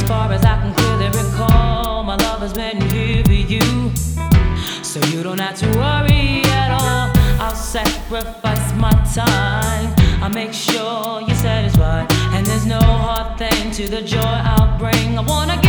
far as I can clearly recall, my love has been here for you. So you don't have to worry at all. I'll sacrifice my time. I'll make sure you're satisfied, and there's no hard thing to the joy I'll bring. I wanna